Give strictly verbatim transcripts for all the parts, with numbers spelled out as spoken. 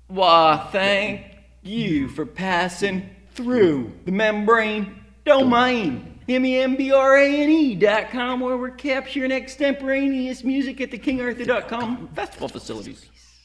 Why, thank you for passing through the membrane domain. M E M B R A N E dot com, where we're capturing extemporaneous music at the King Arthur dot com festival facilities.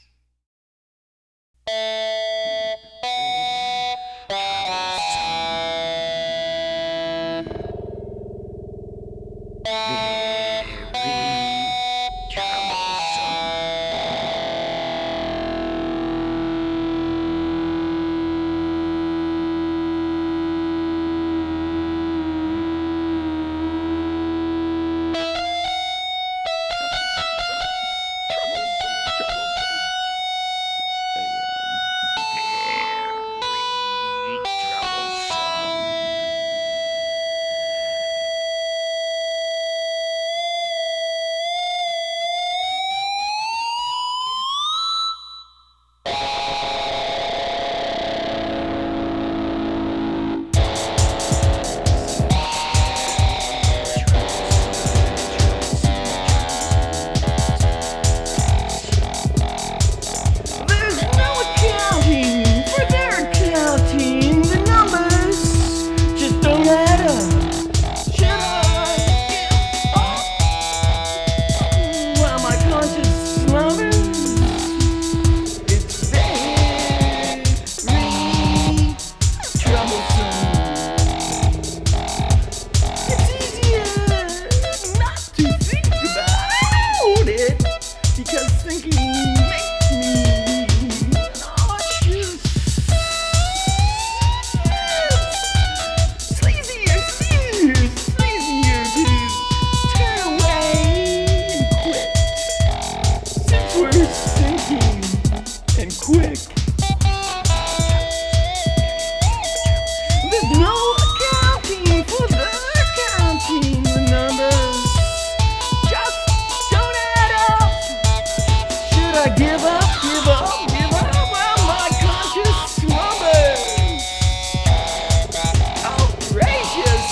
Quick. There's no accounting for the counting. The numbers just don't add up. Should I give up, give up, give up? Well, my conscience slumbers. Outrageous.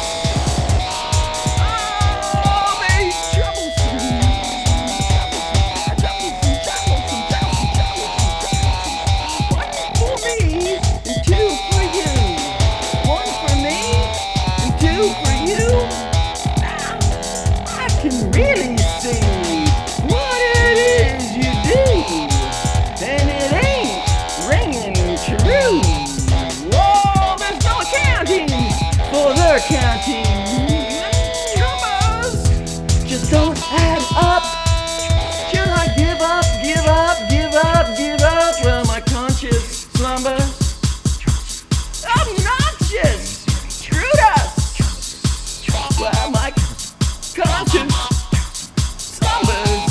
Oh, very troublesome. Troublesome, troublesome, troublesome, troublesome. One for me and two for you. One for me and two for you. Now, I can really see what it is you do, and it ain't ringing true. Whoa, there's no accounting for their counting. Numbers just don't add up. Should I give up, give up, give up, give up? Well, my conscience slumbers. Obnoxious, screwed us. Well, my conscience slumbers.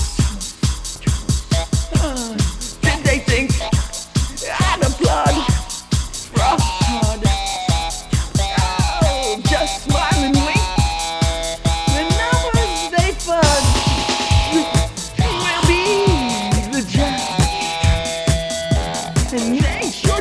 Uh, did they think I had a blood fraud? Oh, just smile and wink. The numbers they fudge will be the judge, and they sure